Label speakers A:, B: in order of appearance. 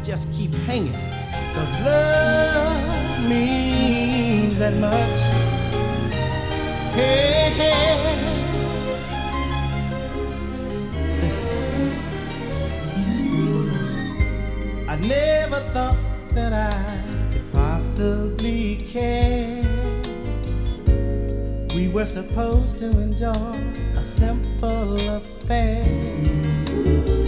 A: just keep hanging. 'Cause love means that much. Hey, hey. Listen, I never thought that I could possibly care. We were supposed to enjoy a simple affair.